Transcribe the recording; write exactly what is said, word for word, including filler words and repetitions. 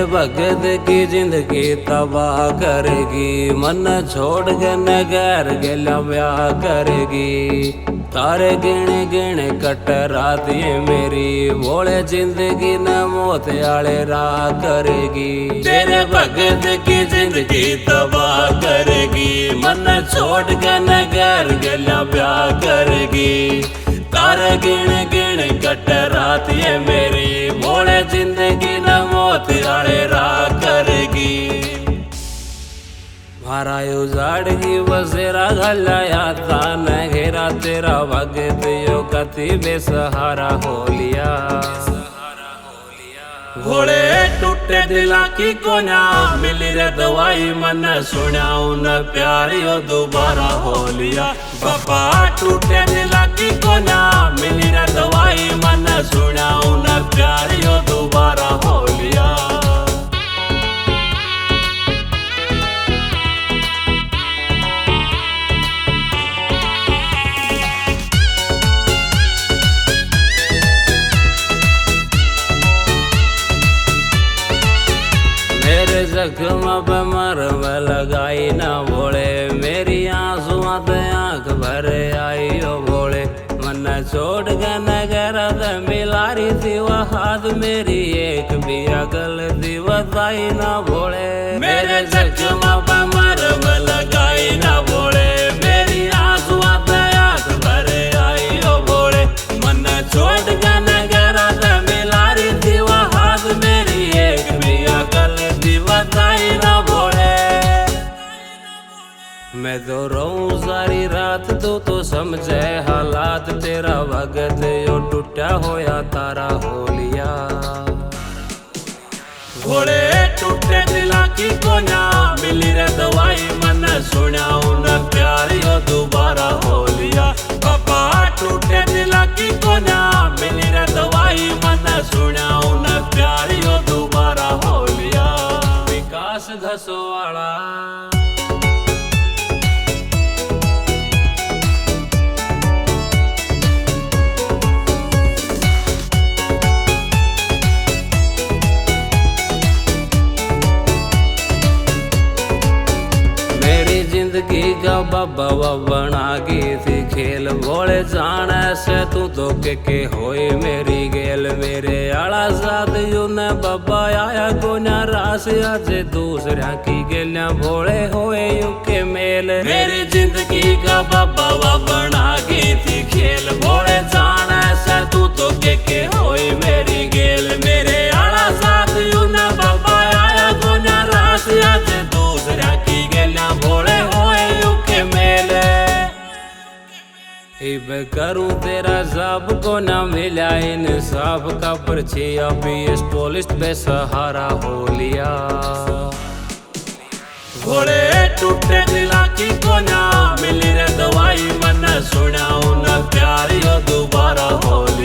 तेरे भगत की जिंदगी तबाह करेगी, मन छोड़ के नगर गला ब्याह करेगी। तारे गिण गिण कट रात ये मेरी, बोले जिंदगी न मौत आले राह करेगी। तेरे भगत की जिंदगी तबाह करेगी, मन छोड़ के नगर गला ब्याह करेगी। तारे गिण गिण कट रात ये मेरी, बोले जिंदगी न मौत आले राह करेगी। मारा उजाड़गी बसेरा घलाया तान घेरा, तेरा भगत यो कति बेसहारा हो लिया। घोड़े टूटे दिला की कोना, मिली रे दवाई मन सुनाऊ न प्यार यो दोबारा हो लिया। बाबा टूटे दिला की कोना, मिली रे दवाई मन सुनाऊ न प्यार यो दोबारा हो लिया। मेरे जख्म पे मरम लगाई ना बोले, मेरी आंसुआ ते आंख भर आई ओ बोले। मन छोड़ के नगर मिलारी थी वह हाथ मेरी, एक भी अगल थी बताई ना बोले। मेरे जख्म पे मरम लगाई ना बोले, मेरी आंसुआ ते आंख भर आई ओ बोले। मन छोड़ के नगर मिलारी थी वह हाथ मेरी, एक भी अगल बताई ना बोले। मैं तो रहूं सारी रात, तू तो समझे हालात, तेरा भगत यो टूटा होया तारा हो लिया। घोड़े टूटे दिला की कोना, मिली रे दवाई मन सुनाऊ न प्यार यो दोबारा हो लिया। पापा टूटे दिला की कोना, मिली रे दवाई मन सुनाऊ न प्यार यो दोबारा हो लिया। विकास घसोवाड़ा जिंदगी का बाबा बना गई थी खेल, बोले जाने से तू तो के के होए मेरी गेल। मेरे आला साथ यू ने बाबा आया को नाराज, आज दूसरा की गेलियां भोले होए यू के मेल। मेरी जिंदगी का बाबा बना गई थी खेल, बोले जाने से तू तो के के होए मेरी गेल। मेरे आला साथ यू ने बाबा आया को नाराज, आज दूसरा की गेलियां भोले इब करूं तेरा सब को ना मिला इंसाफ का पर्ची, अभी इस पुलिस बेसहारा हो लिया। घोड़े टूटे दिला की कोना, मिली रे दवाई मन सुनाऊ न प्यार यो दोबारा हो लिया।